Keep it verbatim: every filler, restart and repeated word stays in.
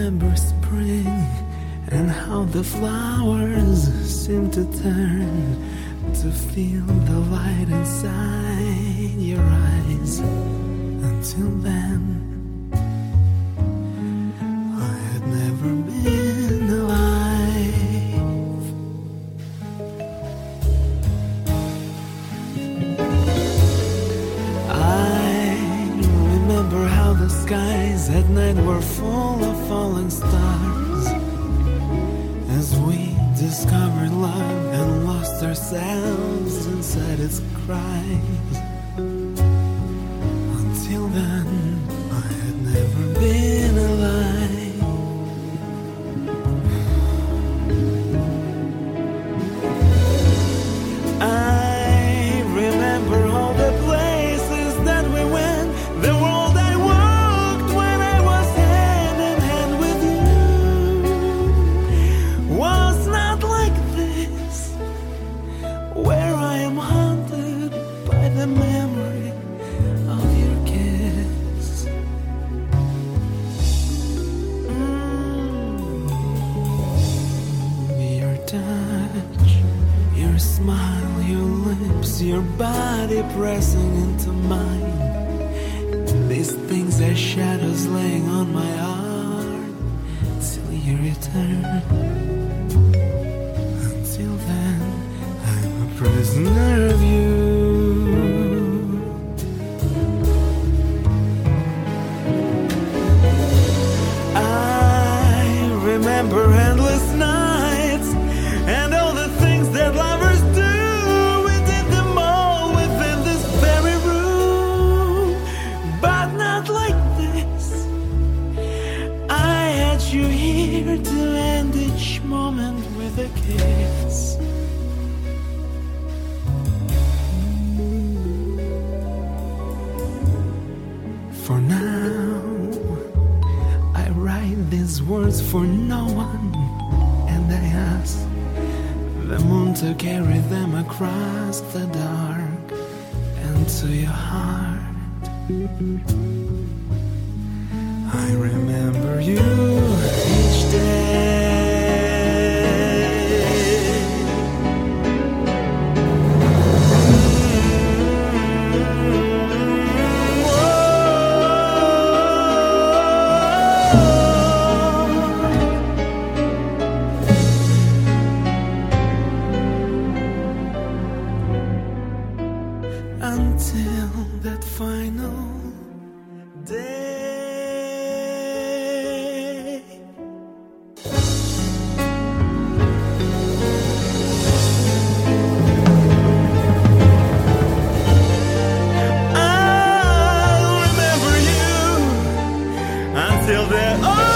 remember spring and how the flowers seem to turn to feel the light inside your eyes. Until then, I had never been alive. I remember how the skies at night were full of falling stars, as we discovered love and lost ourselves inside its cries. Until then, I had never been alive. I remember all the places that we went, the world I walked when I was hand in hand with you. Was not like this, where I am haunted by the memory of your kiss. Mm. Your touch, your smile, your lips, your body pressing into mine. These things are shadows laying on my heart till you return. Until then, I'm a prisoner of you. I remember endless nights and all the things that lovers do. We did them all within this very room, but not like this. I had you here to end each moment with a kiss. For now, I write these words for no one, and I ask the moon to carry them across the dark and to your heart. I remember you each day. Until that final day. I'll remember you until the